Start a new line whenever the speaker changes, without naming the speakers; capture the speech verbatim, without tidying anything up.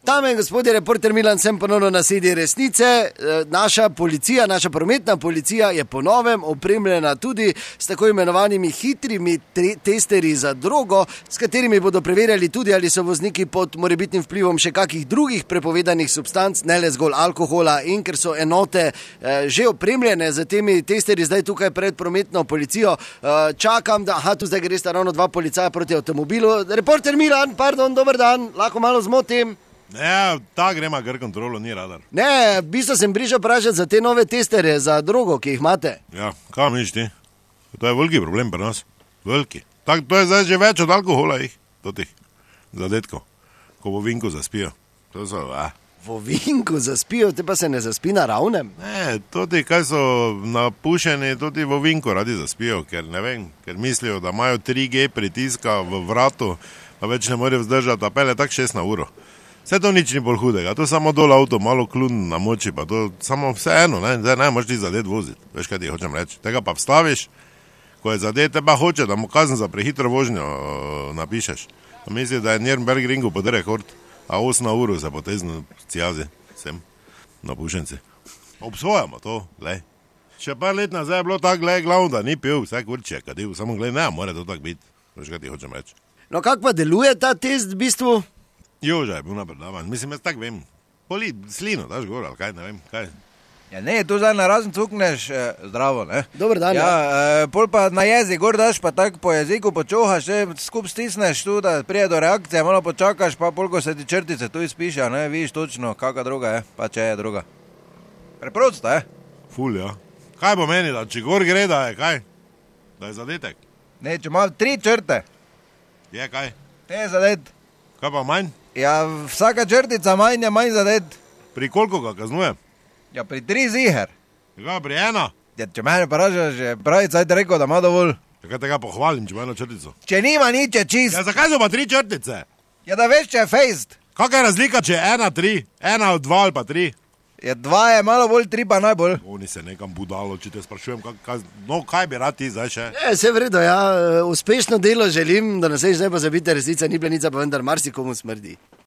Dame in gospodje, reporter Milan, sem ponovno na sedi resnice. Naša policija, naša prometna policija je po novem opremljena tudi s tako imenovanimi hitrimi testerji za drogo, s katerimi bodo preverjali tudi, ali so vozniki pod morebitnim vplivom še kakih drugih prepovedanih substanc, ne le zgolj alkohola. In ker so enote eh, že opremljene z temi testerji zdaj tukaj pred prometno policijo, eh, čakam, da aha, tu zdaj gre sta ravno dva policaja proti avtomobilu. Reporter Milan, pardon, dober dan, lahko malo zmotim.
Ne, ta grema kar kontrolo, ni radar.
Ne, v bistvu sem prišel vprašati za te nove testerje za drogo, ki jih imate.
Ja, kaj misliš ti? To je veliki problem pri nas. Veliki. Tak, to je zdaj že več od alkohola jih, totih zadetkov, ko v ovinku zaspijo. To so, a.
V ovinku zaspijo, te pa se ne zaspi na ravnem?
Ne, toti, kaj so napušeni, toti v ovinku radi zaspijo, ker ne vem, ker mislijo, da imajo tri G pritiska v vratu, pa več ne morejo vzdržati, a pele tak šest na uro. Vse to nič ni bolj hudega, to je samo dol avto, malo klun na moči, pa to samo vse eno, ne, zdaj ne moraš ti zadet voziti, veš kaj ti hočem reči. Tega pa vstaviš, ko je zadet, te pa hoče, da mu kazen za prehitro vožnjo uh, napišeš. A misli, da je Nürnberg ringu pod rekord, a osem na uro se potezno cijazi, sem, na pušenci. Obsojamo to, glej. Še par let nazaj je bilo tako, glej, glavno, da ni pil, vse kurče, kadil, samo glej, ne, mora to tako biti, veš kaj ti hočem reči.
No, kako pa deluje ta test v bistvu?
Joža je bil napredavan, mislim, jaz tak vem, poli slino, daš gor, ali kaj, ne vem, kaj.
Ja ne, tu zdaj na razen cukneš, eh, zdravo, ne?
Dober dan,
ja.
ja.
Eh, pol pa na jezik gor daš, pa tako po jeziku počohaš, eh, skup stisneš tu, da prije do reakcije, malo počakaš, pa pol ko se ti črtice tu izpiše, ne, vidiš točno, kakva droga je, pa če je droga. Preprosto, eh?
Ful, ja. Kaj bo meni, da če gor gre, da je kaj? Da je zadetek?
Ne, če ima tri črte.
Je kaj?
Ne je zadet.
Kaj pa manj?
Ja, vsaka črtica manj je manj zadet.
Pri koliko ga kaznujem?
Ja, pri tri ziher.
Kaj, pri ena?
Ja, če mene vprašaš, že pravi cajt rekel, da ima dovolj.
Takaj tega pohvalim, če ima eno črtico.
Če nima nič, je čist.
Ja, zakaj so pa tri črtice?
Ja, da veš, če je fejst.
Kakaj je razlika, če je ena, tri? Ena od dva ali pa tri?
Ja, dva je malo bolj, tri pa najbolj.
Oni se nekam budalo, če te sprašujem, kaj, kaj, no, kaj bi rad ti zdaj še?
Je, vse vredo, ja, uspešno delo želim, da naslednjič ne pozabite, resnica ni plenica, pa vendar marsikomu smrdi.